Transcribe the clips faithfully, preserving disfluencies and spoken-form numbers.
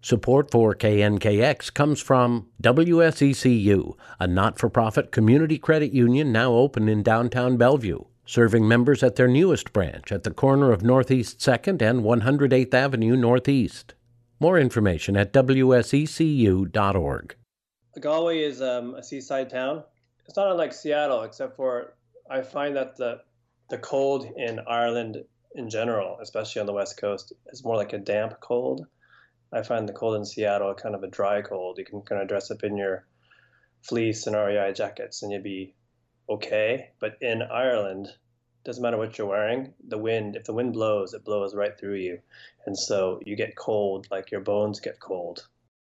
Support for K N K X comes from W S E C U, a not-for-profit community credit union now open in downtown Bellevue, serving members at their newest branch at the corner of Northeast second and one hundred eighth Avenue Northeast. More information at w s e c u dot org. Galway is um, a seaside town. It's not unlike Seattle, except for I find that the the cold in Ireland in general, especially on the West Coast, is more like a damp cold. I find the cold in Seattle kind of a dry cold. You can kind of dress up in your fleece and R E I jackets and you'd be okay. But in Ireland, doesn't matter what you're wearing, the wind, if the wind blows, it blows right through you. And so you get cold, like your bones get cold.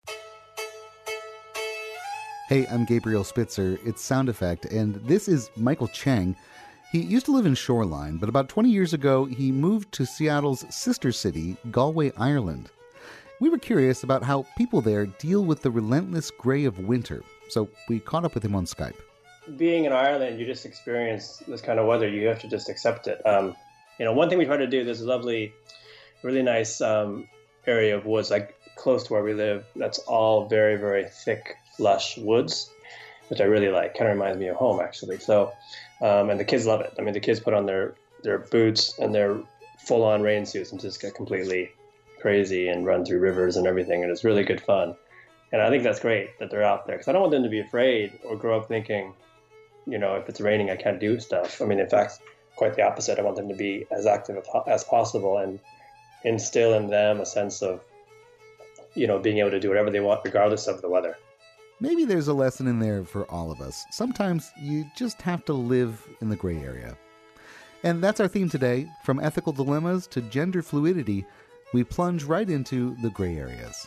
Hey, I'm Gabriel Spitzer. It's Sound Effect, and this is Michael Chang. He used to live in Shoreline, but about twenty years ago, he moved to Seattle's sister city, Galway, Ireland. We were curious about how people there deal with the relentless gray of winter, so we caught up with him on Skype. Being in Ireland, you just experience this kind of weather. You have to just accept it. Um, you know, one thing we try to do, there's a lovely, really nice um, area of woods, like close to where we live, that's all very, very thick, lush woods, which I really like. Kind of reminds me of home, actually. So, um, and the kids love it. I mean, the kids put on their, their boots and their full-on rain suits and just get completely crazy and run through rivers and everything, and it's really good fun. And I think that's great that they're out there, because I don't want them to be afraid or grow up thinking, you know, if it's raining, I can't do stuff. I mean, in fact, quite the opposite. I want them to be as active as possible and instill in them a sense of, you know, being able to do whatever they want regardless of the weather. Maybe there's a lesson in there for all of us. Sometimes you just have to live in the gray area. And that's our theme today. From ethical dilemmas to gender fluidity, we plunge right into the gray areas.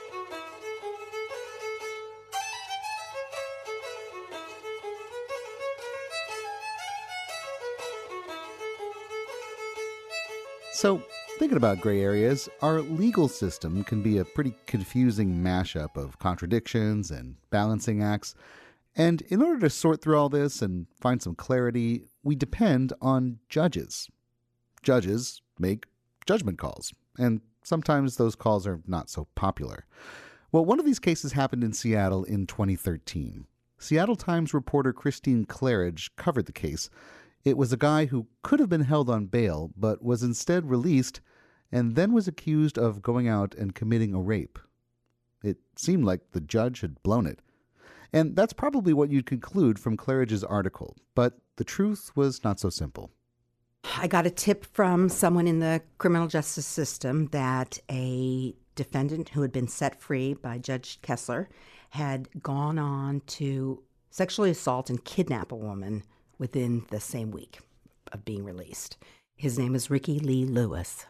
So, thinking about gray areas, our legal system can be a pretty confusing mashup of contradictions and balancing acts. And in order to sort through all this and find some clarity, we depend on judges. Judges make judgment calls, and sometimes those calls are not so popular. Well, one of these cases happened in Seattle in twenty thirteen. Seattle Times reporter Christine Claridge covered the case. It was a guy who could have been held on bail, but was instead released and then was accused of going out and committing a rape. It seemed like the judge had blown it. And that's probably what you'd conclude from Claridge's article, but the truth was not so simple. I got a tip from someone in the criminal justice system that a defendant who had been set free by Judge Kessler had gone on to sexually assault and kidnap a woman within the same week of being released. His name is Ricky Lee Lewis.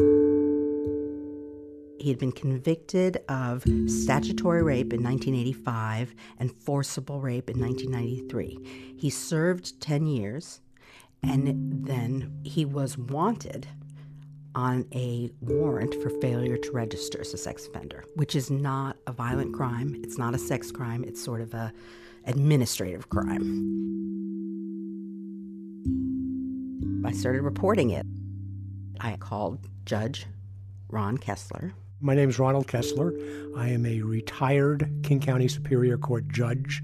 He had been convicted of statutory rape in nineteen eighty-five and forcible rape in nineteen ninety-three. He served ten years, and then he was wanted on a warrant for failure to register as a sex offender, which is not a violent crime. It's not a sex crime. It's sort of a administrative crime. I started reporting it. I called Judge Ron Kessler. My name is Ronald Kessler. I am a retired King County Superior Court judge.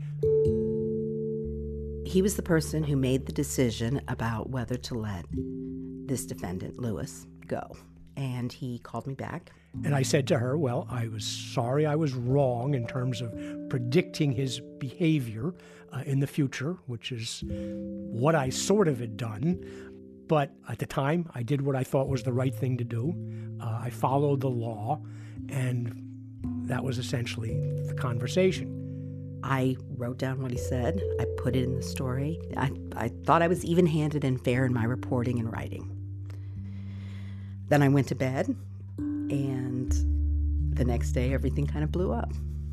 He was the person who made the decision about whether to let this defendant, Lewis, go. And he called me back. And I said to her, well, I was sorry I was wrong in terms of predicting his behavior uh, in the future, which is what I sort of had done. But at the time, I did what I thought was the right thing to do. Uh, I followed the law, and that was essentially the conversation. I wrote down what he said. I put it in the story. I, I thought I was even-handed and fair in my reporting and writing. Then I went to bed, and the next day, everything kind of blew up.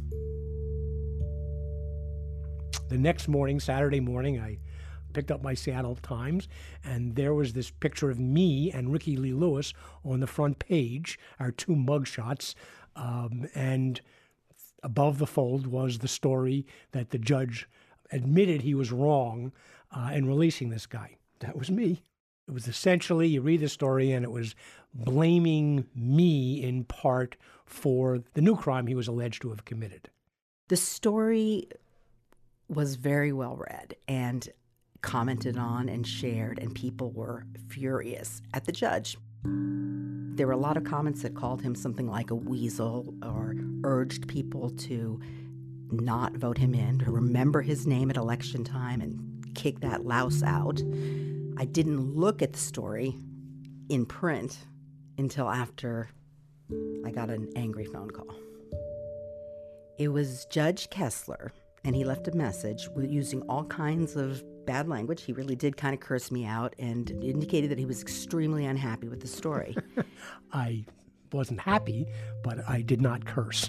The next morning, Saturday morning, I picked up my Seattle Times, and there was this picture of me and Ricky Lee Lewis on the front page, our two mugshots, um, and above the fold was the story that the judge admitted he was wrong uh, in releasing this guy. That was me. It was essentially, you read the story, and it was blaming me in part for the new crime he was alleged to have committed. The story was very well read and commented on and shared, and people were furious at the judge. There were a lot of comments that called him something like a weasel or urged people to not vote him in, to remember his name at election time and kick that louse out. I didn't look at the story in print until after I got an angry phone call. It was Judge Kessler, and he left a message using all kinds of bad language. He really did kind of curse me out and indicated that he was extremely unhappy with the story. I wasn't happy, but I did not curse.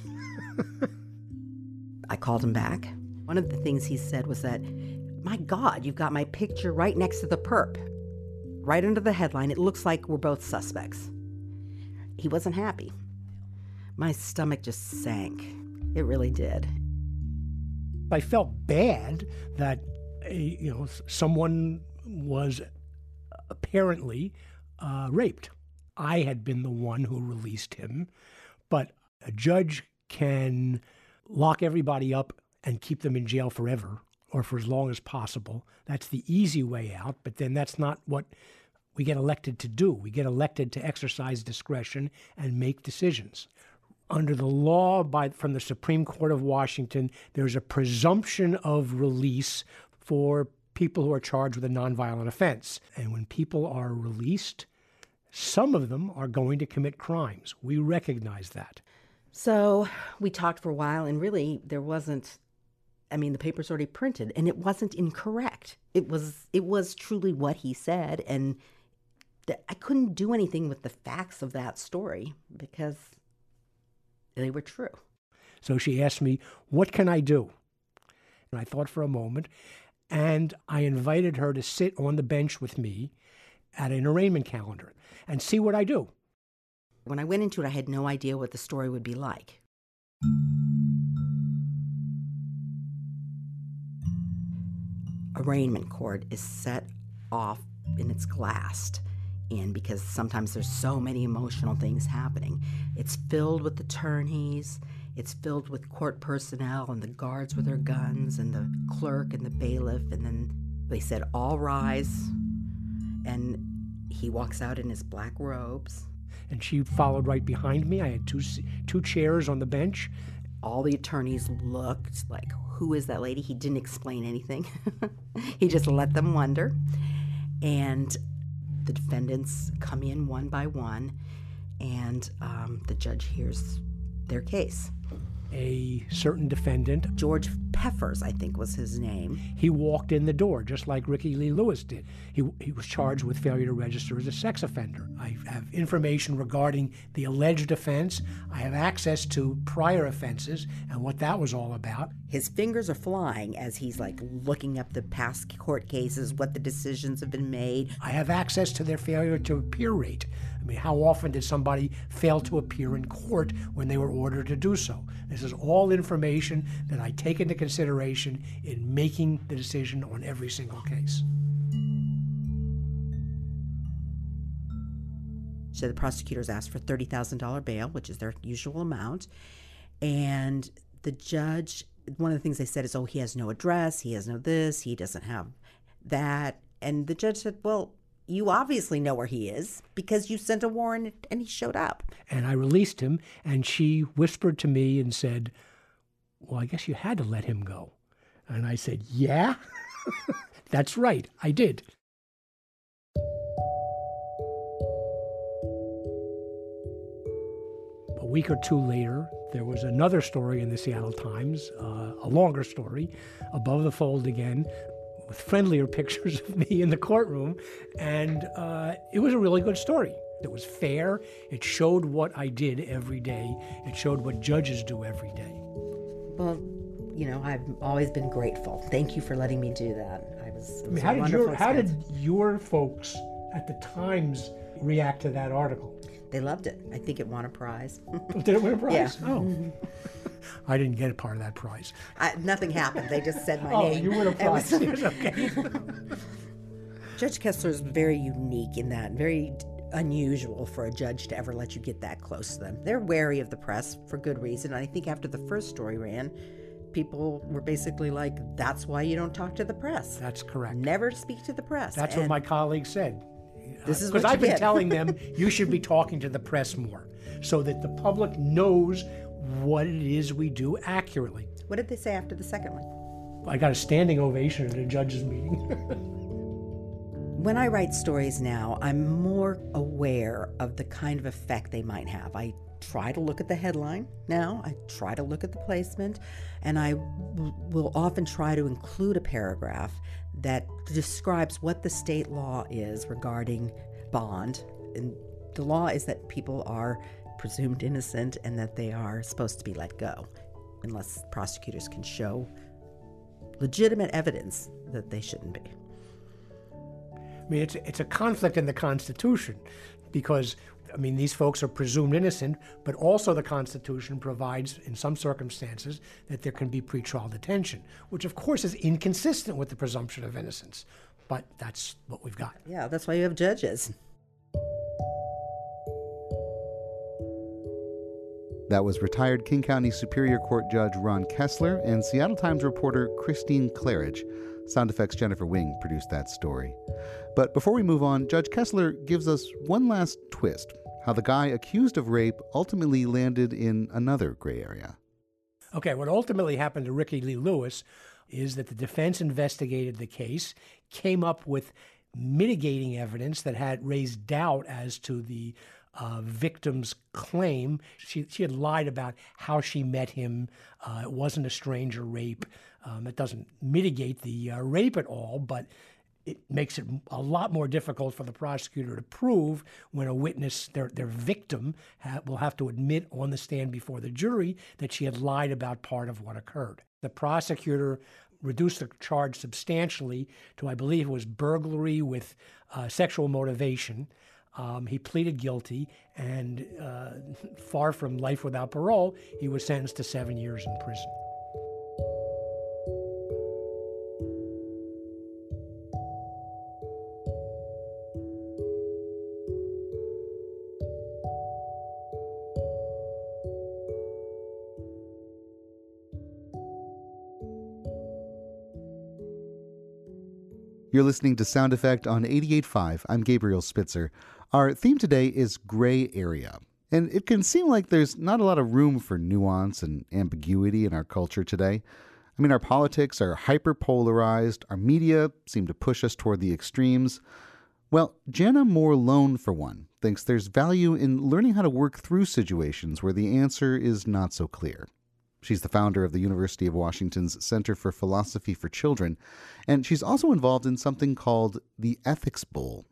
I called him back. One of the things he said was that, my God, you've got my picture right next to the perp. Right under the headline, it looks like we're both suspects. He wasn't happy. My stomach just sank. It really did. I felt bad that, you know, someone was apparently uh, raped. I had been the one who released him, but a judge can lock everybody up and keep them in jail forever or for as long as possible. That's the easy way out, but then that's not what we get elected to do. We get elected to exercise discretion and make decisions. Under the law by, from the Supreme Court of Washington, there's a presumption of release for people who are charged with a nonviolent offense. And when people are released, some of them are going to commit crimes. We recognize that. So we talked for a while, and really there wasn't, I mean, the paper's already printed, and it wasn't incorrect. It was it was truly what he said, and th- I couldn't do anything with the facts of that story because they were true. So she asked me, what can I do? And I thought for a moment, and I invited her to sit on the bench with me at an arraignment calendar and see what I do. When I went into it, I had no idea what the story would be like. Arraignment court is set off and it's glassed in because sometimes there's so many emotional things happening. It's filled with attorneys, it's filled with court personnel and the guards with their guns and the clerk and the bailiff, and then they said, all rise, and he walks out in his black robes. And she followed right behind me. I had two two chairs on the bench. All the attorneys looked like, who is that lady? He didn't explain anything. He just let them wonder. And the defendants come in one by one, and um, the judge hears their case. A certain defendant, George Peffers, I think was his name. He walked in the door just like Ricky Lee Lewis did. He, he was charged with failure to register as a sex offender. I have information regarding the alleged offense. I have access to prior offenses and what that was all about. His fingers are flying as he's like looking up the past court cases, what the decisions have been made. I have access to their failure to appear rate. I mean, how often did somebody fail to appear in court when they were ordered to do so? This is all information that I take into consideration in making the decision on every single case. So the prosecutors asked for thirty thousand dollars bail, which is their usual amount. And the judge, one of the things they said is, oh, he has no address, he has no this, he doesn't have that. And the judge said, well, you obviously know where he is because you sent a warrant and he showed up. And I released him, and she whispered to me and said, well, I guess you had to let him go. And I said, yeah, that's right, I did. A week or two later, there was another story in the Seattle Times, uh, a longer story, above the fold again, with friendlier pictures of me in the courtroom, and uh, it was a really good story. It was fair. It showed what I did every day. It showed what judges do every day. Well, you know, I've always been grateful. Thank you for letting me do that. I was. It was I mean, how a did wonderful your how did experience. your folks at the Times react to that article? They loved it. I think it won a prize. Did it win a prize? Yeah. Oh. I didn't get a part of that prize. I, nothing happened. They just said my oh, name. you win a It was- prize. Yes, okay. Judge Kessler is very unique in that, very unusual for a judge to ever let you get that close to them. They're wary of the press for good reason. I think after the first story ran, people were basically like, that's why you don't talk to the press. That's correct. Never speak to the press. That's and what my colleague said. This is Because what you I've been get. telling them you should be talking to the press more so that the public knows what it is we do accurately. What did they say after the second one? I got a standing ovation at a judge's meeting. When I write stories now, I'm more aware of the kind of effect they might have. I try to look at the headline now, I try to look at the placement, and I w- will often try to include a paragraph that describes what the state law is regarding bond. And the law is that people are presumed innocent and that they are supposed to be let go unless prosecutors can show legitimate evidence that they shouldn't be. I mean, it's, it's a conflict in the Constitution because, I mean, these folks are presumed innocent, but also the Constitution provides, in some circumstances, that there can be pretrial detention, which, of course, is inconsistent with the presumption of innocence. But that's what we've got. Yeah, that's why you have judges. That was retired King County Superior Court Judge Ron Kessler and Seattle Times reporter Christine Claridge. Sound effects Jennifer Wing produced that story. But before we move on, Judge Kessler gives us one last twist, how the guy accused of rape ultimately landed in another gray area. Okay, what ultimately happened to Ricky Lee Lewis is that the defense investigated the case, came up with mitigating evidence that had raised doubt as to the uh, victim's claim. She, she had lied about how she met him. Uh, it wasn't a stranger rape. Um, it doesn't mitigate the uh, rape at all, but it makes it a lot more difficult for the prosecutor to prove when a witness, their their victim, ha- will have to admit on the stand before the jury that she had lied about part of what occurred. The prosecutor reduced the charge substantially to, I believe it was burglary with uh, sexual motivation. Um, he pleaded guilty, and uh, far from life without parole, he was sentenced to seven years in prison. You're listening to Sound Effect on eighty-eight point five. I'm Gabriel Spitzer. Our theme today is gray area. And it can seem like there's not a lot of room for nuance and ambiguity in our culture today. I mean, our politics are hyper-polarized. Our media seem to push us toward the extremes. Well, Jana Moore Lone, for one, thinks there's value in learning how to work through situations where the answer is not so clear. She's the founder of the University of Washington's Center for Philosophy for Children, and she's also involved in something called the Ethics Bowl.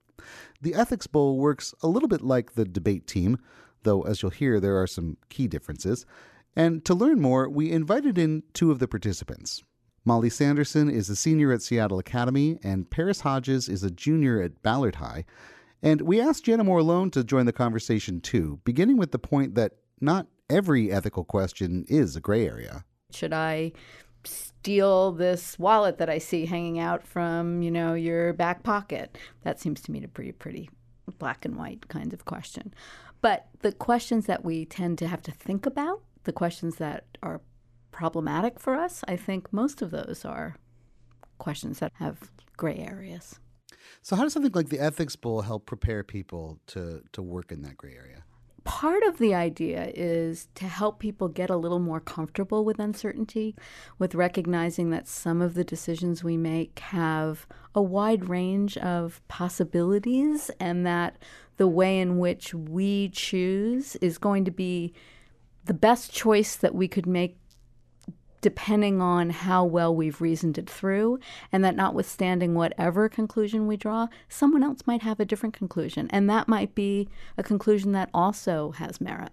The Ethics Bowl works a little bit like the debate team, though as you'll hear, there are some key differences. And to learn more, we invited in two of the participants. Molly Sanderson is a senior at Seattle Academy, and Paris Hodges is a junior at Ballard High. And we asked Jana Moore Lone to join the conversation too, beginning with the point that not every ethical question is a gray area. Should I steal this wallet that I see hanging out from, you know, your back pocket? That seems to me to be a pretty black and white kind of question. But the questions that we tend to have to think about, the questions that are problematic for us, I think most of those are questions that have gray areas. So how does something like the Ethics Bowl help prepare people to, to work in that gray area? Part of the idea is to help people get a little more comfortable with uncertainty, with recognizing that some of the decisions we make have a wide range of possibilities, and that the way in which we choose is going to be the best choice that we could make depending on how well we've reasoned it through, and that notwithstanding whatever conclusion we draw, someone else might have a different conclusion, and that might be a conclusion that also has merit.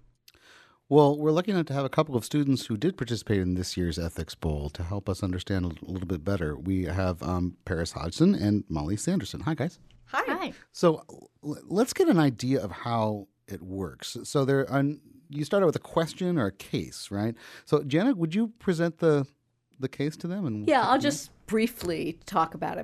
Well, we're lucky enough to have a couple of students who did participate in this year's Ethics Bowl to help us understand a little bit better. We have um, Paris Hodgson and Molly Sanderson. Hi, guys. Hi. Hi. So l- let's get an idea of how it works. So there are... You start out with a question or a case, right? So, Jana, would you present the the case to them? And yeah, I'll just briefly talk about it.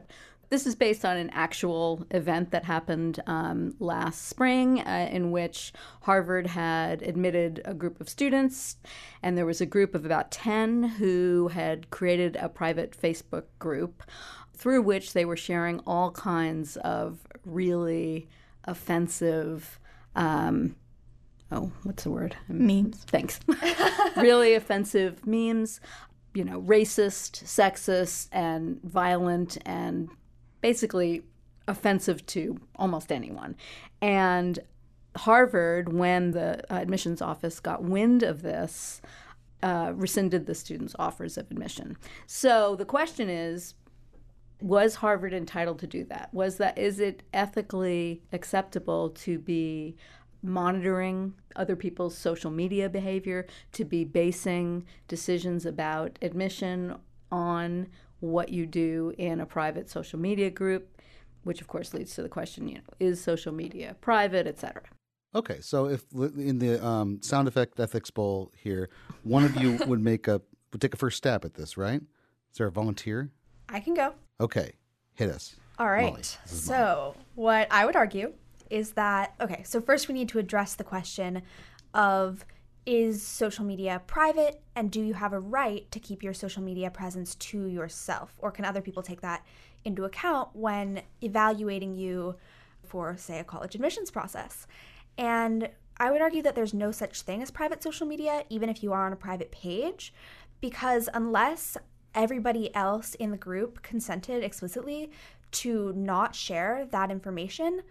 This is based on an actual event that happened um, last spring uh, in which Harvard had admitted a group of students, and there was a group of about ten who had created a private Facebook group through which they were sharing all kinds of really offensive, um, oh, what's the word? Memes. Thanks. Really offensive memes, you know, racist, sexist, and violent, and basically offensive to almost anyone. And Harvard, when the uh, admissions office got wind of this, uh, rescinded the students' offers of admission. So the question is, was Harvard entitled to do that? Was that, is it ethically acceptable to be monitoring other people's social media behavior, to be basing decisions about admission on what you do in a private social media group, which of course leads to the question, you know, is social media private, et cetera? Okay, so if in the um, sound effect ethics bowl here, one of you would make a would take a first stab at this, right? Is there a volunteer? I can go. Okay, hit us. All right. Molly, So what I would argue is that, okay, so first we need to address the question of, is social media private, and do you have a right to keep your social media presence to yourself? Or can other people take that into account when evaluating you for, say, a college admissions process? And I would argue that there's no such thing as private social media, even if you are on a private page, because unless everybody else in the group consented explicitly to not share that information,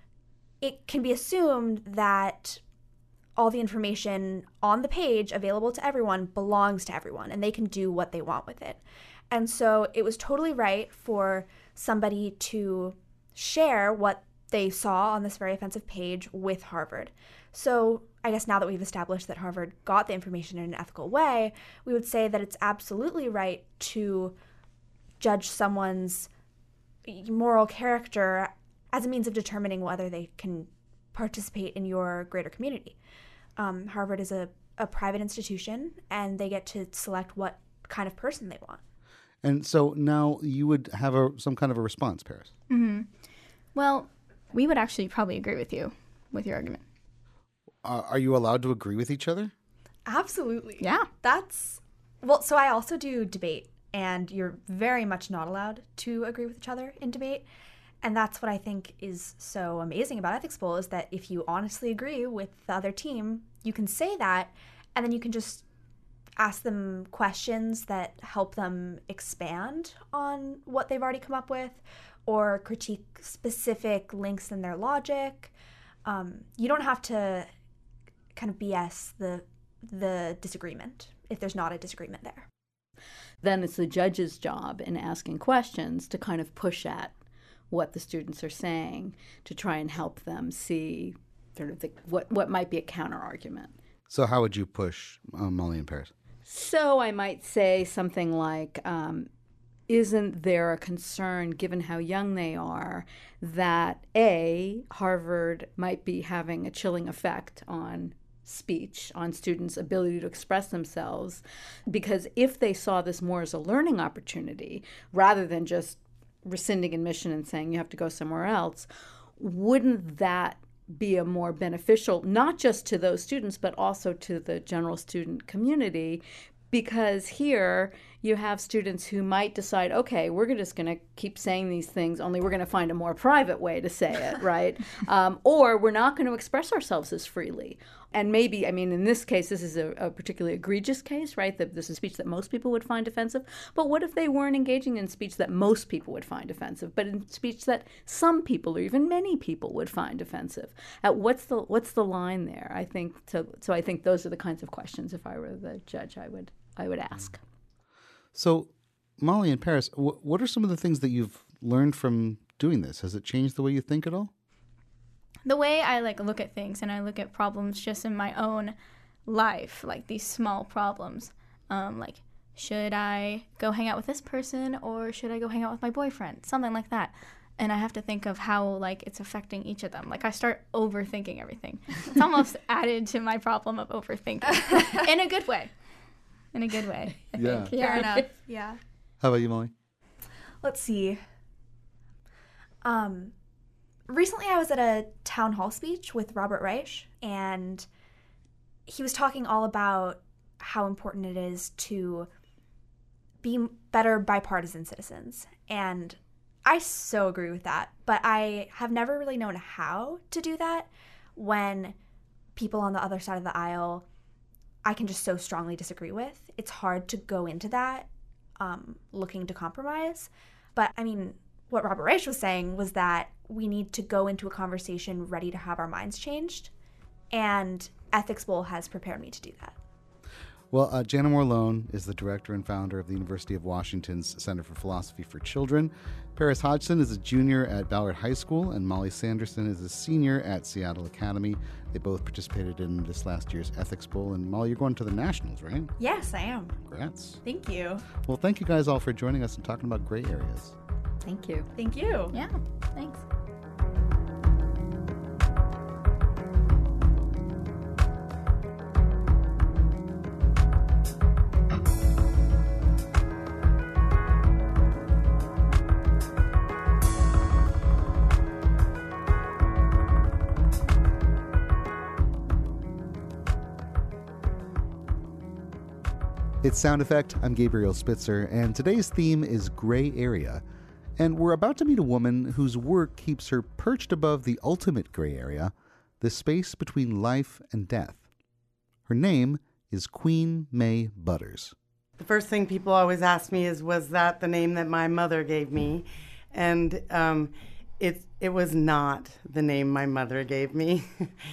it can be assumed that all the information on the page available to everyone belongs to everyone, and they can do what they want with it. And so it was totally right for somebody to share what they saw on this very offensive page with Harvard. So I guess now that we've established that Harvard got the information in an ethical way, we would say that it's absolutely right to judge someone's moral character as a means of determining whether they can participate in your greater community. Um, Harvard is a, a private institution, and they get to select what kind of person they want. And so now you would have a some kind of a response, Paris. Mm-hmm. Well, we would actually probably agree with you with your argument. Uh, are you allowed to agree with each other? Absolutely. Yeah. That's, well, so I also do debate, and you're very much not allowed to agree with each other in debate. And that's what I think is so amazing about Ethics Bowl, is that if you honestly agree with the other team, you can say that, and then you can just ask them questions that help them expand on what they've already come up with, or critique specific links in their logic. Um, you don't have to kind of B S the the disagreement if there's not a disagreement there. Then it's the judge's job in asking questions to kind of push at what the students are saying, to try and help them see sort of the, what, what might be a counter-argument. So how would you push uh, Molly and Paris? So I might say something like, um, isn't there a concern, given how young they are, that A, Harvard might be having a chilling effect on speech, on students' ability to express themselves? Because if they saw this more as a learning opportunity, rather than just rescinding admission and saying you have to go somewhere else, wouldn't that be a more beneficial, not just to those students, but also to the general student community? Because here you have students who might decide, okay, we're just going to keep saying these things, only we're going to find a more private way to say it, right? um, or we're not going to express ourselves as freely. And maybe, I mean, in this case, this is a, a particularly egregious case, right? That this is speech that most people would find offensive. But what if they weren't engaging in speech that most people would find offensive, but in speech that some people or even many people would find offensive? At what's the what's the line there? I think so. So I think those are the kinds of questions, if I were the judge, I would I would ask. So, Molly and Paris, wh- what are some of the things that you've learned from doing this? Has it changed the way you think at all? The way I like look at things, and I look at problems just in my own life, like these small problems, um, like should I go hang out with this person or should I go hang out with my boyfriend? Something like that. And I have to think of how like it's affecting each of them. Like I start overthinking everything. It's almost added to my problem of overthinking in a good way. In a good way. I Yeah. think. Fair enough. Yeah. How about you, Molly? Let's see. Um, recently, I was at a town hall speech with Robert Reich, and he was talking all about how important it is to be better bipartisan citizens. And I so agree with that, but I have never really known how to do that when people on the other side of the aisle I can just so strongly disagree with. It's hard to go into that um, looking to compromise. But I mean, what Robert Reich was saying was that we need to go into a conversation ready to have our minds changed. And Ethics Bowl has prepared me to do that. Well, uh, Jana Morlone is the director and founder of the University of Washington's Center for Philosophy for Children. Paris Hodgson is a junior at Ballard High School, and Molly Sanderson is a senior at Seattle Academy. They both participated in this last year's Ethics Bowl. And Molly, you're going to the Nationals, right? Yes, I am. Congrats. Thank you. Well, thank you guys all for joining us and talking about gray areas. Thank you. Thank you. Yeah, thanks. It's Sound Effect. I'm Gabriel Spitzer, and today's theme is gray area. And we're about to meet a woman whose work keeps her perched above the ultimate gray area, the space between life and death. Her name is Queen May Butters. The first thing people always ask me is, was that the name that my mother gave me? And um, it, it was not the name my mother gave me.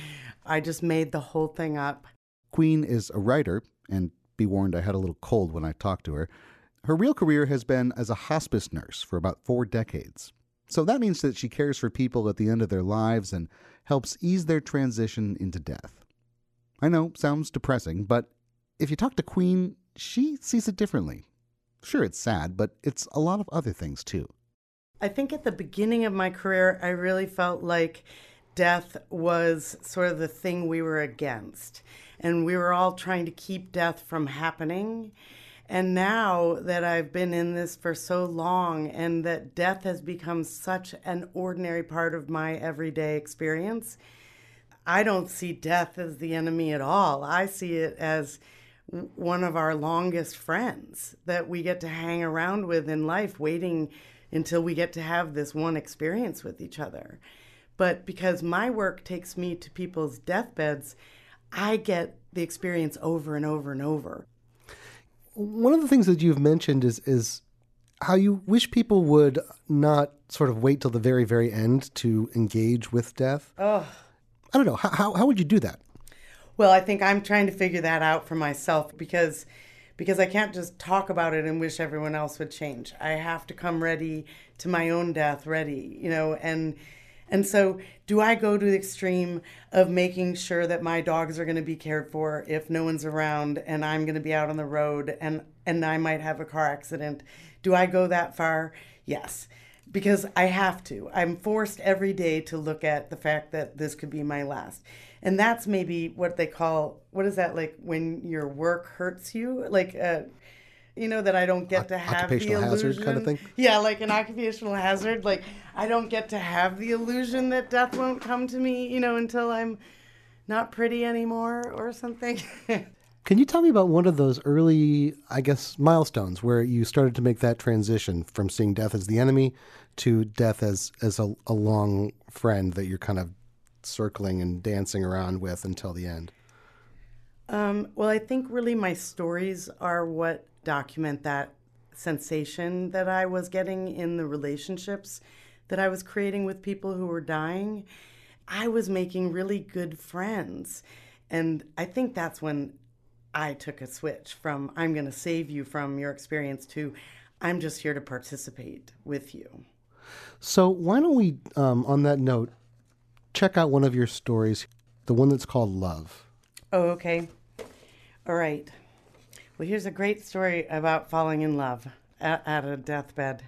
I just made the whole thing up. Queen is a writer, and be warned, I had a little cold when I talked to her. Her real career has been as a hospice nurse for about four decades. So that means that she cares for people at the end of their lives and helps ease their transition into death. I know, sounds depressing, but if you talk to Queen, she sees it differently. Sure, it's sad, but it's a lot of other things too. I think at the beginning of my career, I really felt like death was sort of the thing we were against. And we were all trying to keep death from happening. And now that I've been in this for so long and that death has become such an ordinary part of my everyday experience, I don't see death as the enemy at all. I see it as one of our longest friends that we get to hang around with in life, waiting until we get to have this one experience with each other. But because my work takes me to people's deathbeds, I get the experience over and over and over. One of the things that you've mentioned is is how you wish people would not sort of wait till the very, very end to engage with death. Oh. I don't know. How, how, how would you do that? Well, I think I'm trying to figure that out for myself because because I can't just talk about it and wish everyone else would change. I have to come ready to my own death, ready, you know, and And so do I go to the extreme of making sure that my dogs are going to be cared for if no one's around and I'm going to be out on the road and, and I might have a car accident? Do I go that far? Yes, because I have to. I'm forced every day to look at the fact that this could be my last. And that's maybe what they call, what is that, like when your work hurts you? Like, uh, you know, that I don't get to have the illusion. Occupational hazard kind of thing? Yeah, like an occupational hazard. Like, I don't get to have the illusion that death won't come to me, you know, until I'm not pretty anymore or something. Can you tell me about one of those early, I guess, milestones where you started to make that transition from seeing death as the enemy to death as, as a, a long friend that you're kind of circling and dancing around with until the end? Um, well, I think really my stories are what document that sensation that I was getting in the relationships that I was creating with people who were dying. I was making really good friends. And I think that's when I took a switch from I'm going to save you from your experience to I'm just here to participate with you. So why don't we, um, on that note, check out one of your stories, the one that's called Love. Oh, okay. All right. Well, here's a great story about falling in love at, at a deathbed.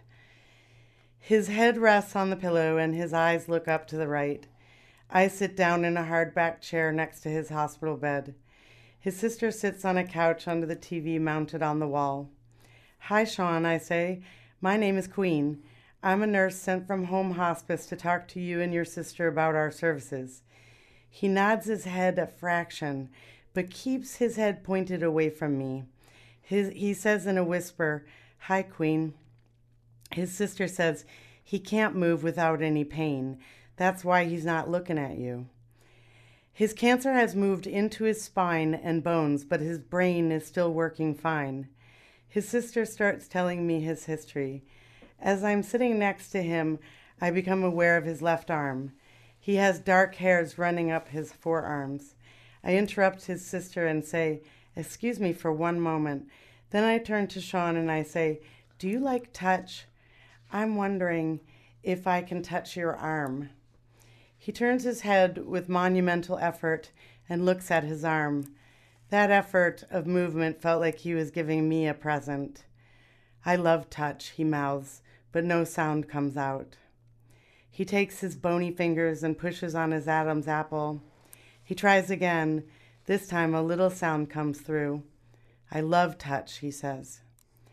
His head rests on the pillow and his eyes look up to the right. I sit down in a hardback chair next to his hospital bed. His sister sits on a couch under the T V mounted on the wall. Hi, Sean, I say. My name is Queen. I'm a nurse sent from home hospice to talk to you and your sister about our services. He nods his head a fraction, but keeps his head pointed away from me. His, he says in a whisper, "Hi, Queen." His sister says he can't move without any pain. That's why he's not looking at you. His cancer has moved into his spine and bones, but his brain is still working fine. His sister starts telling me his history. As I'm sitting next to him, I become aware of his left arm. He has dark hairs running up his forearms. I interrupt his sister and say, "Excuse me for one moment." Then I turn to Sean and I say, "Do you like touch? I'm wondering if I can touch your arm." He turns his head with monumental effort and looks at his arm. That effort of movement felt like he was giving me a present. "I love touch," he mouths, but no sound comes out. He takes his bony fingers and pushes on his Adam's apple. He tries again. This time a little sound comes through. "I love touch," he says.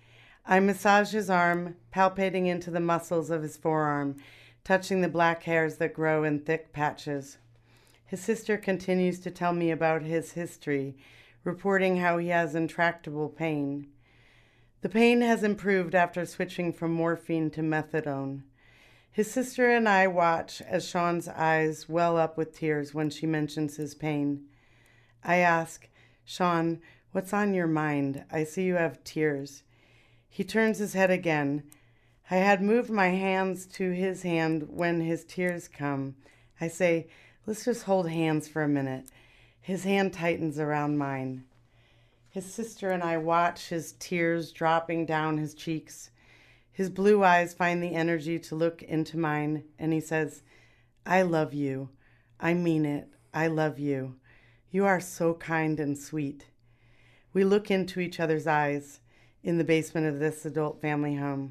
I massage his arm, palpating into the muscles of his forearm, touching the black hairs that grow in thick patches. His sister continues to tell me about his history, reporting how he has intractable pain. The pain has improved after switching from morphine to methadone. His sister and I watch as Sean's eyes well up with tears when she mentions his pain. I ask, "Sean, what's on your mind? I see you have tears." He turns his head again. I had moved my hands to his hand when his tears come. I say, "Let's just hold hands for a minute." His hand tightens around mine. His sister and I watch his tears dropping down his cheeks. His blue eyes find the energy to look into mine, and he says, "I love you. I mean it. I love you. You are so kind and sweet." We look into each other's eyes in the basement of this adult family home.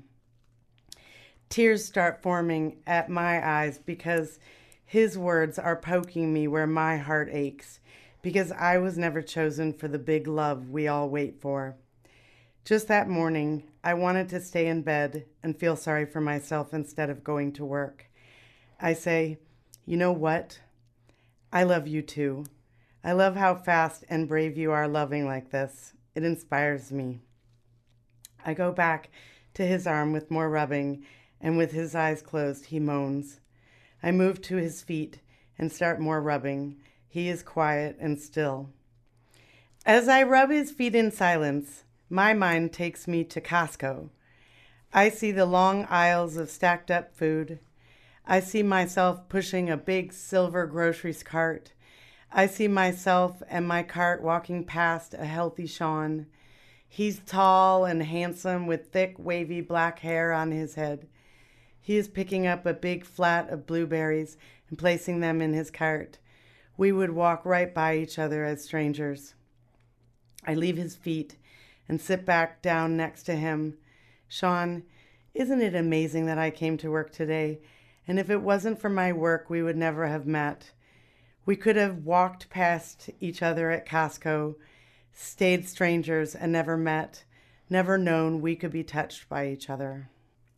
Tears start forming at my eyes because his words are poking me where my heart aches, because I was never chosen for the big love we all wait for. Just that morning, I wanted to stay in bed and feel sorry for myself instead of going to work. I say, "You know what? I love you too. I love how fast and brave you are loving like this. It inspires me." I go back to his arm with more rubbing, and with his eyes closed, he moans. I move to his feet and start more rubbing. He is quiet and still. As I rub his feet in silence, my mind takes me to Costco. I see the long aisles of stacked up food. I see myself pushing a big silver groceries cart. I see myself and my cart walking past a healthy Sean. He's tall and handsome with thick, wavy black hair on his head. He is picking up a big flat of blueberries and placing them in his cart. We would walk right by each other as strangers. I leave his feet and sit back down next to him. "Sean, isn't it amazing that I came to work today? And if it wasn't for my work, we would never have met. We could have walked past each other at Costco, stayed strangers and never met, never known we could be touched by each other."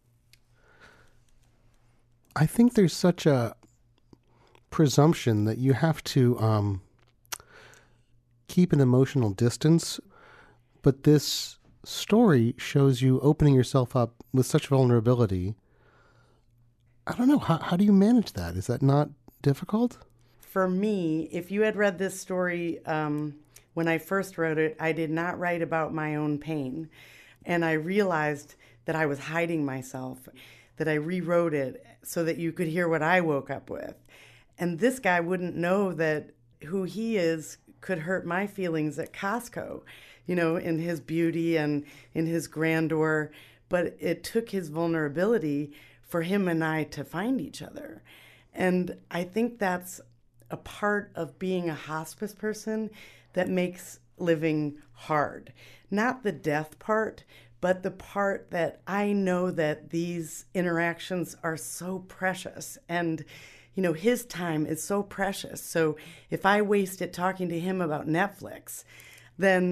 I think there's such a presumption that you have to um, keep an emotional distance, but this story shows you opening yourself up with such vulnerability. I don't know, how, how do you manage that? Is that not difficult? For me, if you had read this story um, when I first wrote it, I did not write about my own pain. And I realized that I was hiding myself, that I rewrote it so that you could hear what I woke up with. And this guy wouldn't know that who he is could hurt my feelings at Costco, you know, in his beauty and in his grandeur. But it took his vulnerability for him and I to find each other. And I think that's a part of being a hospice person that makes living hard. Not the death part, but the part that I know that these interactions are so precious. And, you know, his time is so precious. So if I waste it talking to him about Netflix, then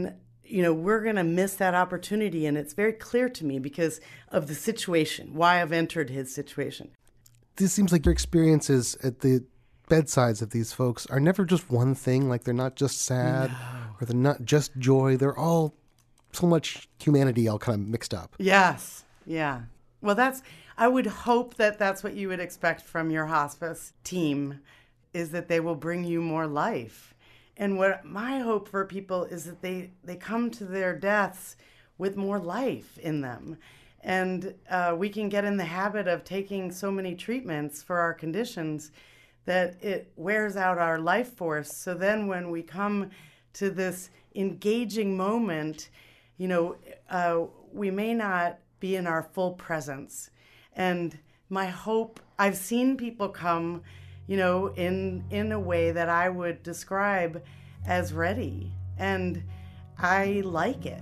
you know, we're going to miss that opportunity. And it's very clear to me because of the situation, why I've entered his situation. This seems like your experiences at the bedsides of these folks are never just one thing. Like they're not just sad no. or they're not just joy. They're all so much humanity all kind of mixed up. Yes. Yeah. Well, that's, I would hope that that's what you would expect from your hospice team, is that they will bring you more life. And what my hope for people is that they, they come to their deaths with more life in them. And uh, we can get in the habit of taking so many treatments for our conditions that it wears out our life force. So then when we come to this engaging moment, you know, uh, we may not be in our full presence. And my hope, I've seen people come, you know, in in a way that I would describe as ready. And I like it.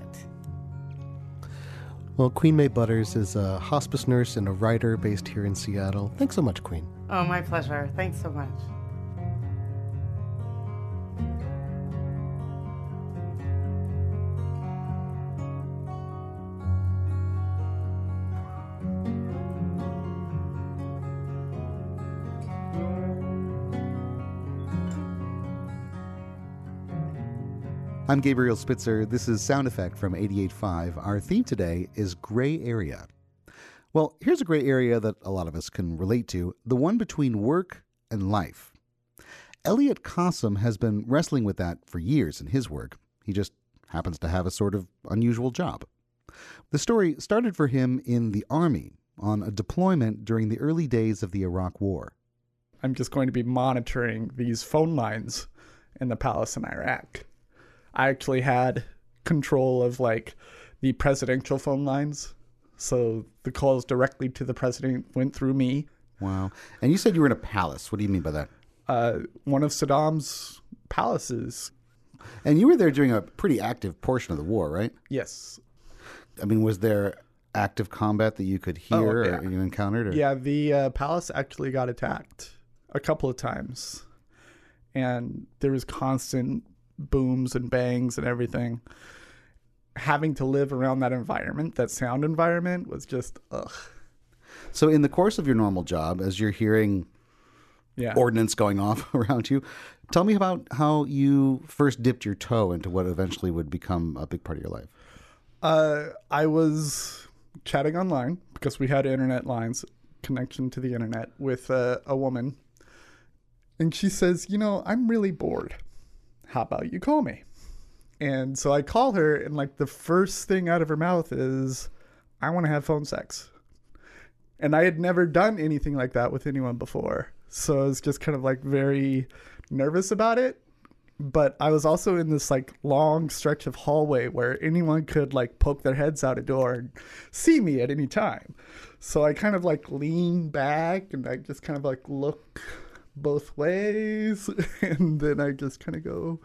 Well, Queen May Butters is a hospice nurse and a writer based here in Seattle. Thanks so much, Queen. Oh, my pleasure. Thanks so much. I'm Gabriel Spitzer. This is Sound Effect from eighty-eight point five. Our theme today is gray area. Well, here's a gray area that a lot of us can relate to, the one between work and life. Elliot Cossum has been wrestling with that for years in his work. He just happens to have a sort of unusual job. The story started for him in the Army on a deployment during the early days of the Iraq War. I'm just going to be monitoring these phone lines in the palace in Iraq. I actually had control of like the presidential phone lines. So the calls directly to the president went through me. Wow. And you said you were in a palace. What do you mean by that? Uh, one of Saddam's palaces. And you were there during a pretty active portion of the war, right? Yes. I mean, was there active combat that you could hear oh, yeah. or you encountered? Or? Yeah, the uh, palace actually got attacked a couple of times. And there was constant booms and bangs and everything. Having to live around that environment, that sound environment, was just ugh. So in the course of your normal job, as you're hearing yeah. ordnance going off around you, tell me about how you first dipped your toe into what eventually would become a big part of your life. Uh, I was chatting online because we had internet lines, connection to the internet, with uh, a woman. And she says, you know, I'm really bored. How about you call me? And so I call her, and like the first thing out of her mouth is, I want to have phone sex. And I had never done anything like that with anyone before. So I was just kind of like very nervous about it. But I was also in this like long stretch of hallway where anyone could like poke their heads out a door and see me at any time. So I kind of like lean back and I just kind of like look both ways, and then I just kind of go,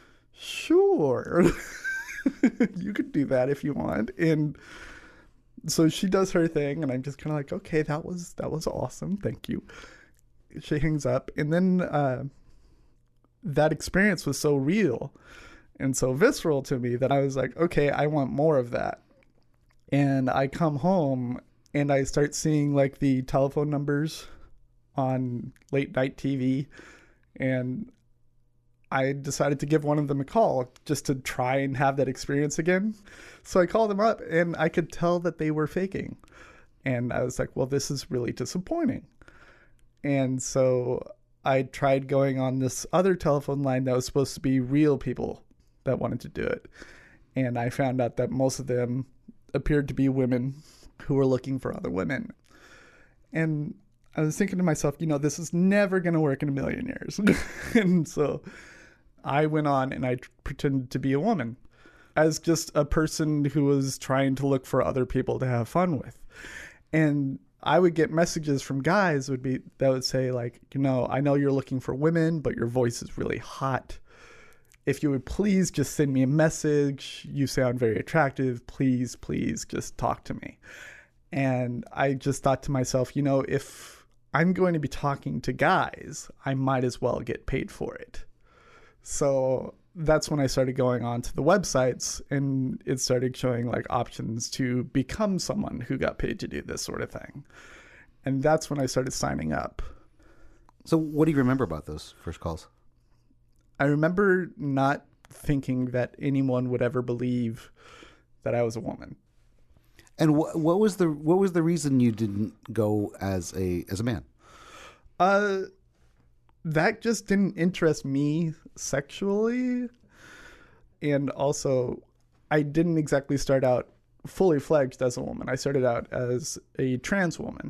sure, you could do that if you want. And so she does her thing, and I'm just kind of like, okay, that was that was awesome, thank you. She hangs up, and then uh, that experience was so real and so visceral to me that I was like, okay, I want more of that. And I come home, and I start seeing like the telephone numbers on late night T V, and I decided to give one of them a call just to try and have that experience again. So I called them up, and I could tell that they were faking. And I was like, well, this is really disappointing. And so I tried going on this other telephone line that was supposed to be real people that wanted to do it. And I found out that most of them appeared to be women who were looking for other women. And I was thinking to myself, you know, this is never going to work in a million years. And so I went on and I pretended to be a woman as just a person who was trying to look for other people to have fun with. And I would get messages from guys would be that would say like, you know, I know you're looking for women, but your voice is really hot. If you would please just send me a message. You sound very attractive. Please, please just talk to me. And I just thought to myself, you know, if I'm going to be talking to guys, I might as well get paid for it. So that's when I started going on to the websites, and it started showing like options to become someone who got paid to do this sort of thing. And that's when I started signing up. So what do you remember about those first calls? I remember not thinking that anyone would ever believe that I was a woman. And wh- what was the what was the reason you didn't go as a as a man? Uh, that just didn't interest me sexually, and also I didn't exactly start out fully fledged as a woman. I started out as a trans woman,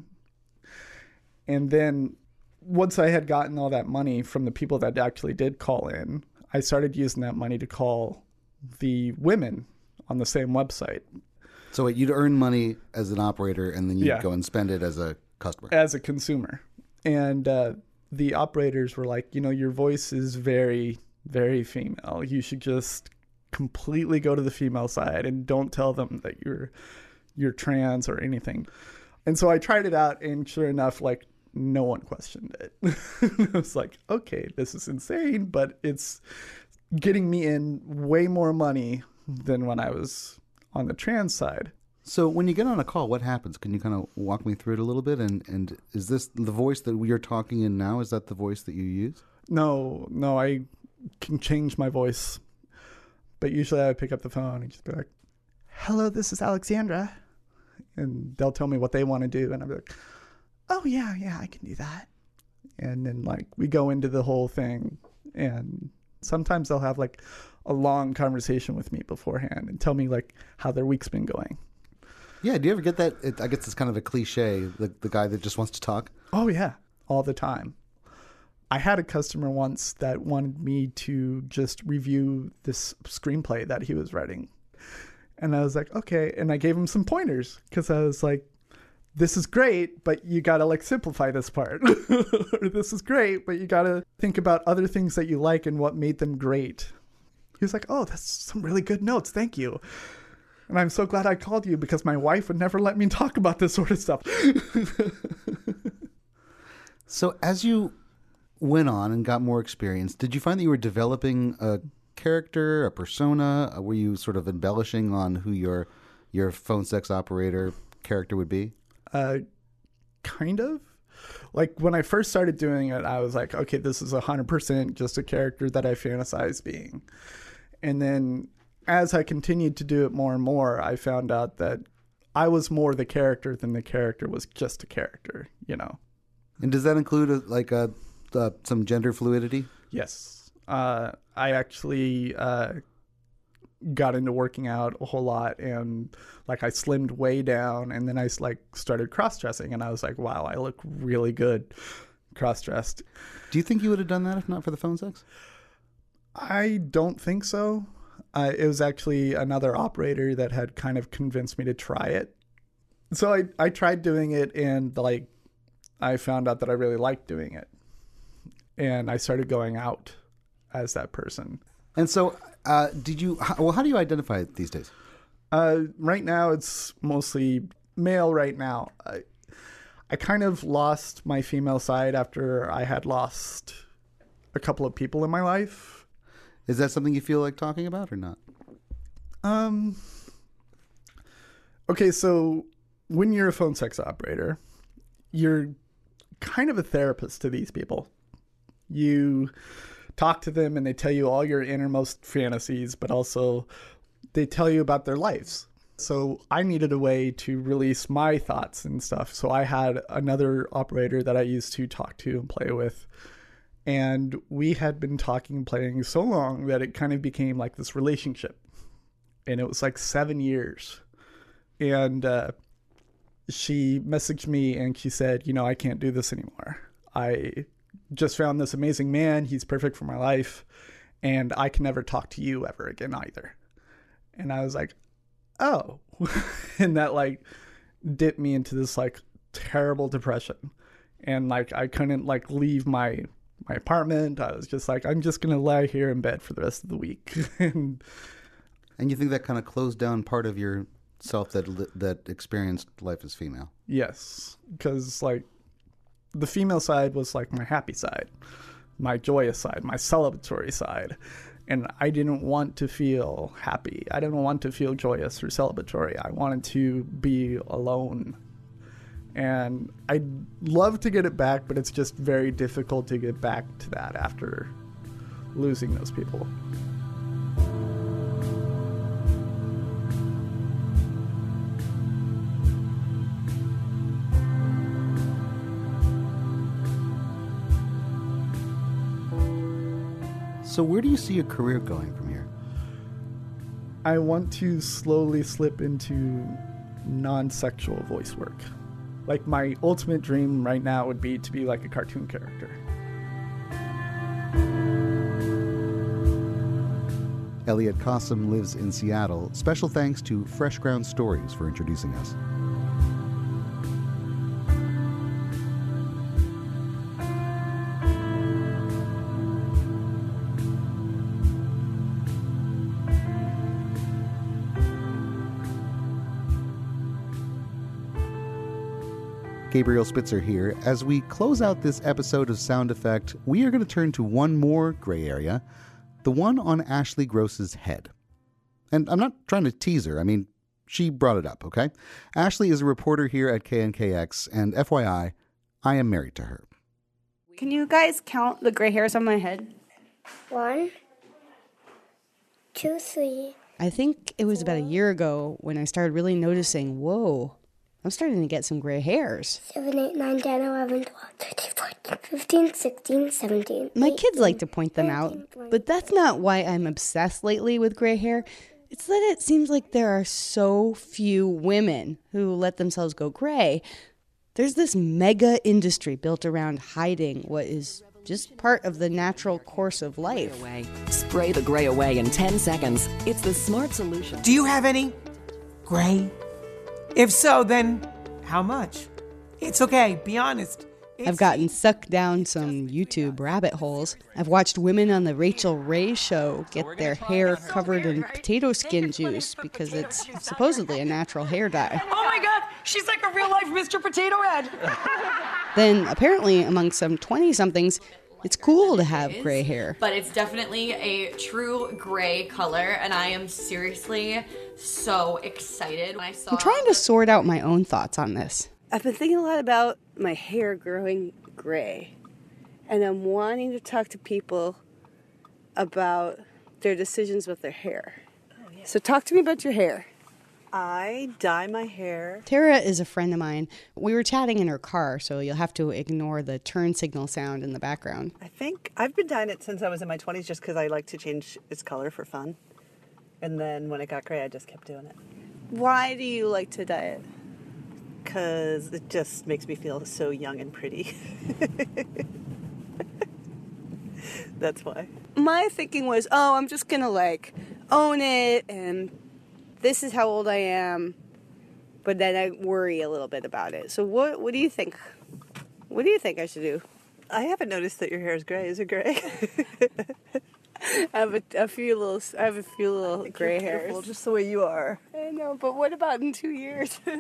and then once I had gotten all that money from the people that actually did call in, I started using that money to call the women on the same website. So wait, you'd earn money as an operator, and then you'd Yeah. go and spend it as a customer. As a consumer. And uh, the operators were like, you know, your voice is very, very female. You should just completely go to the female side and don't tell them that you're you're trans or anything. And so I tried it out, and sure enough, like, no one questioned it. I was like, okay, this is insane, but it's getting me in way more money than when I was on the trans side. So when you get on a call, what happens? Can you kind of walk me through it a little bit? And and is this the voice that we are talking in now? Is that the voice that you use? No, no, I can change my voice. But usually I pick up the phone and just be like, hello, this is Alexandra. And they'll tell me what they want to do. And I'll be like, oh, yeah, yeah, I can do that. And then, like, we go into the whole thing. And sometimes they'll have, like, a long conversation with me beforehand and tell me, like, how their week's been going. Yeah, do you ever get that? It, I guess it's kind of a cliche, the, the guy that just wants to talk. Oh, yeah, all the time. I had a customer once that wanted me to just review this screenplay that he was writing. And I was like, okay. And I gave him some pointers because I was like, this is great, but you got to like simplify this part. Or this is great, but you got to think about other things that you like and what made them great. He was like, oh, that's some really good notes. Thank you. And I'm so glad I called you because my wife would never let me talk about this sort of stuff. So as you went on and got more experience, did you find that you were developing a character, a persona? Were you sort of embellishing on who your your phone sex operator character would be? Uh, kind of. Like when I first started doing it, I was like, okay, this is one hundred percent just a character that I fantasize being. And then as I continued to do it more and more, I found out that I was more the character than the character was just a character, you know. And does that include a, like a, uh, some gender fluidity? Yes. Uh, I actually uh, got into working out a whole lot, and like I slimmed way down, and then I like started cross-dressing, and I was like, wow, I look really good cross-dressed. Do you think you would have done that if not for the phone sex? I don't think so. Uh, it was actually another operator that had kind of convinced me to try it. So I, I tried doing it, and like I found out that I really liked doing it. And I started going out as that person. And so uh, did you, how, well, how do you identify it these days? Uh, right now, it's mostly male right now. I, I kind of lost my female side after I had lost a couple of people in my life. Is that something you feel like talking about or not? Um. Okay, so when you're a phone sex operator, you're kind of a therapist to these people. You talk to them and they tell you all your innermost fantasies, but also they tell you about their lives. So I needed a way to release my thoughts and stuff. So I had another operator that I used to talk to and play with. And we had been talking and playing so long that it kind of became like this relationship. And it was like seven years. And uh, she messaged me and she said, you know, I can't do this anymore. I just found this amazing man. He's perfect for my life. And I can never talk to you ever again either. And I was like, oh. And that like dipped me into this like terrible depression. And like I couldn't like leave my my apartment. I was just like, I'm just going to lie here in bed for the rest of the week. and and you think that kind of closed down part of your self that that experienced life as female? Yes, because like the female side was like my happy side, my joyous side, my celebratory side. And I didn't want to feel happy. I didn't want to feel joyous or celebratory. I wanted to be alone. And I'd love to get it back, but it's just very difficult to get back to that after losing those people. So where do you see your career going from here? I want to slowly slip into non-sexual voice work. Like, my ultimate dream right now would be to be like a cartoon character. Elliot Cossum lives in Seattle. Special thanks to Fresh Ground Stories for introducing us. Gabriel Spitzer here. As we close out this episode of Sound Effect, we are going to turn to one more gray area, the one on Ashley Gross's head. And I'm not trying to tease her. I mean, she brought it up, okay? Ashley is a reporter here at K N K X, and F Y I, I am married to her. Can you guys count the gray hairs on my head? One, two, three. I think it was about a year ago when I started really noticing, whoa, I'm starting to get some gray hairs. seven, eight, nine, ten, eleven, twelve, thirteen, fourteen, fifteen, sixteen, seventeen. My kids like to point them out, but that's not why I'm obsessed lately with gray hair. It's that it seems like there are so few women who let themselves go gray. There's this mega industry built around hiding what is just part of the natural course of life. Spray the gray away in ten seconds. It's the smart solution. Do you have any gray? If so, then how much? It's okay, be honest. It's I've gotten sucked down some YouTube rabbit holes. I've watched women on the Rachel Ray show get their hair covered in potato skin juice because it's supposedly a natural hair dye. Oh my God, she's like a real-life Mister Potato Head. Then, apparently, among some twenty-somethings, it's cool to have gray hair. But it's definitely a true gray color, and I am seriously so excited when I saw I'm trying to sort out my own thoughts on this. I've been thinking a lot about my hair growing gray, and I'm wanting to talk to people about their decisions with their hair. Oh, yeah. So talk to me about your hair. I dye my hair. Tara is a friend of mine. We were chatting in her car, so you'll have to ignore the turn signal sound in the background. I think I've been dyeing it since I was in my twenties just because I like to change its color for fun. And then when it got gray, I just kept doing it. Why do you like to dye it? Because it just makes me feel so young and pretty. That's why. My thinking was, oh, I'm just going to like own it and this is how old I am. But then I worry a little bit about it. So what what do you think? What do you think I should do? I haven't noticed that your hair is gray. Is it gray? I have a, a few little, I have a few little gray hairs. Just the way you are. I know, but what about in two years? um,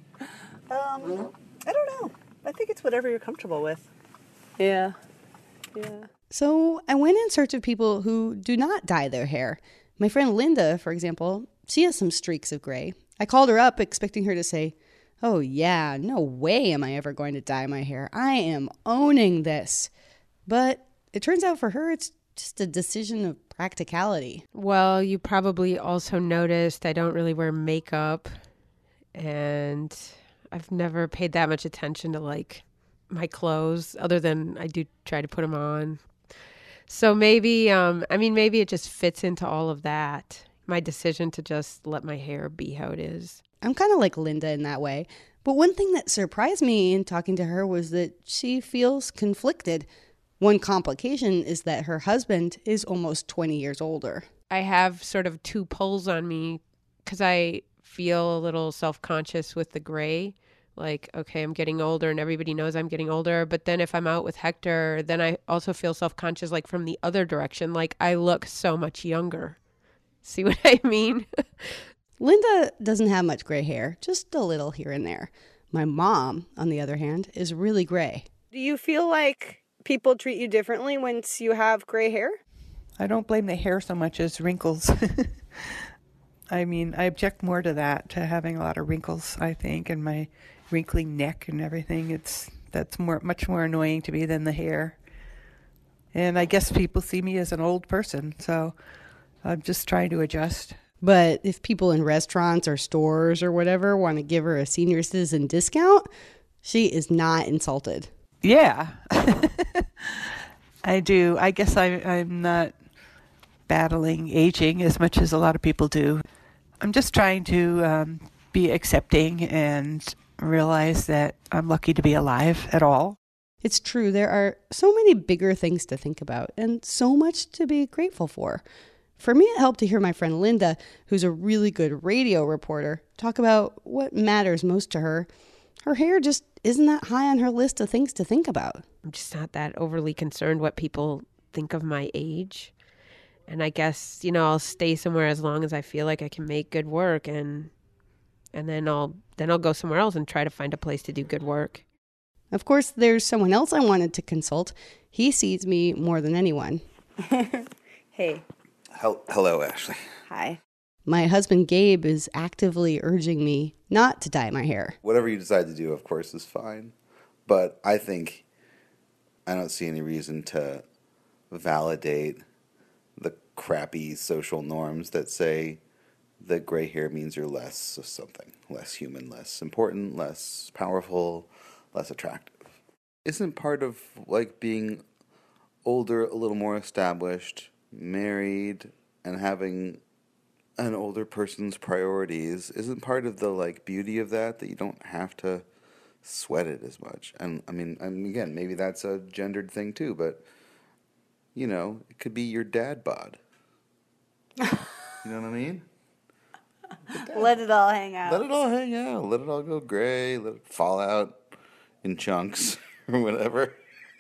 I don't know. I think it's whatever you're comfortable with. Yeah. Yeah. So I went in search of people who do not dye their hair. My friend Linda, for example, she has some streaks of gray. I called her up expecting her to say, oh yeah, no way am I ever going to dye my hair. I am owning this. But it turns out for her, it's just a decision of practicality. Well, you probably also noticed I don't really wear makeup, and I've never paid that much attention to like my clothes, other than I do try to put them on. So maybe, um, I mean, maybe it just fits into all of that. My decision to just let my hair be how it is. I'm kind of like Linda in that way. But one thing that surprised me in talking to her was that she feels conflicted. One complication is that her husband is almost twenty years older. I have sort of two pulls on me because I feel a little self-conscious with the gray. Like, okay, I'm getting older and everybody knows I'm getting older. But then if I'm out with Hector, then I also feel self-conscious like from the other direction. Like I look so much younger. See what I mean? Linda doesn't have much gray hair, just a little here and there. My mom, on the other hand, is really gray. Do you feel like people treat you differently once you have gray hair? I don't blame the hair so much as wrinkles. I mean, I object more to that, to having a lot of wrinkles, I think, and my wrinkly neck and everything. It's that's more much more annoying to me than the hair. And I guess people see me as an old person, so I'm just trying to adjust. But if people in restaurants or stores or whatever want to give her a senior citizen discount, she is not insulted. Yeah, I do. I guess I, I'm not battling aging as much as a lot of people do. I'm just trying to um, be accepting and realize that I'm lucky to be alive at all. It's true. There are so many bigger things to think about and so much to be grateful for. For me, it helped to hear my friend Linda, who's a really good radio reporter, talk about what matters most to her. Her hair just isn't that high on her list of things to think about. I'm just not that overly concerned what people think of my age. And I guess, you know, I'll stay somewhere as long as I feel like I can make good work, and and then I'll then I'll go somewhere else and try to find a place to do good work. Of course, there's someone else I wanted to consult. He sees me more than anyone. Hey. Hel- Hello, Ashley. Hi. My husband Gabe is actively urging me not to dye my hair. Whatever you decide to do, of course, is fine. But I think I don't see any reason to validate the crappy social norms that say that gray hair means you're less of something, less human, less important, less powerful, less attractive. Isn't part of like being older, a little more established, married, and having an older person's priorities, isn't part of the like beauty of that that you don't have to sweat it as much? And I mean, I mean, again, maybe that's a gendered thing too, but you know, it could be your dad bod. You know what I mean? Let it all hang out. Let it all hang out. Let it all go gray. Let it fall out in chunks or whatever.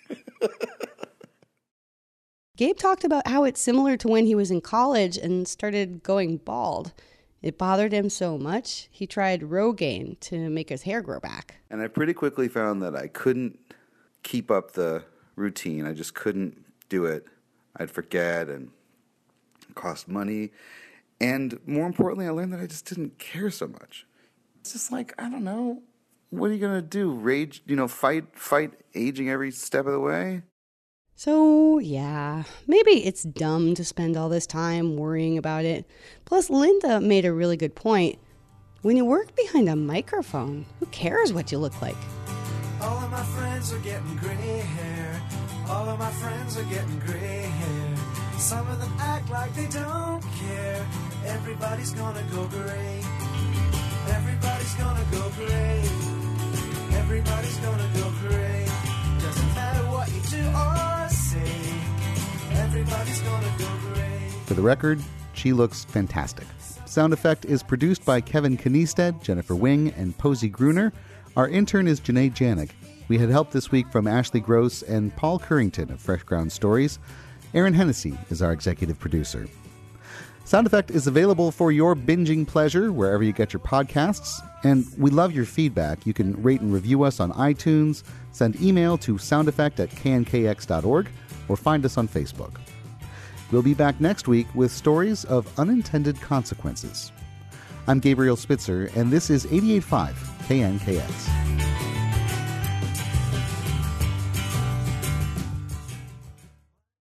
Gabe talked about how it's similar to when he was in college and started going bald. It bothered him so much, he tried Rogaine to make his hair grow back. And I pretty quickly found that I couldn't keep up the routine. I just couldn't do it. I'd forget and it cost money. And more importantly, I learned that I just didn't care so much. It's just like, I don't know, what are you going to do? Rage, you know, fight, fight aging every step of the way? So, yeah, maybe it's dumb to spend all this time worrying about it. Plus, Linda made a really good point. When you work behind a microphone, who cares what you look like? All of my friends are getting gray hair. All of my friends are getting gray hair. Some of them act like they don't care. Everybody's gonna go gray. Everybody's gonna go gray. Everybody's gonna go gray. Doesn't matter what you do or say. Everybody's gonna go gray. For the record, she looks fantastic. Sound Effect is produced by Kevin Kniested, Jennifer Wing, and Posey Gruner. Our intern is Janae Janik. We had help this week from Ashley Gross and Paul Currington of Fresh Ground Stories. Aaron Hennessy is our executive producer. Sound Effect is available for your binging pleasure wherever you get your podcasts. And we love your feedback. You can rate and review us on iTunes, send email to soundeffect at k n k x dot org, or find us on Facebook. We'll be back next week with stories of unintended consequences. I'm Gabriel Spitzer, and this is eighty-eight point five K N K X.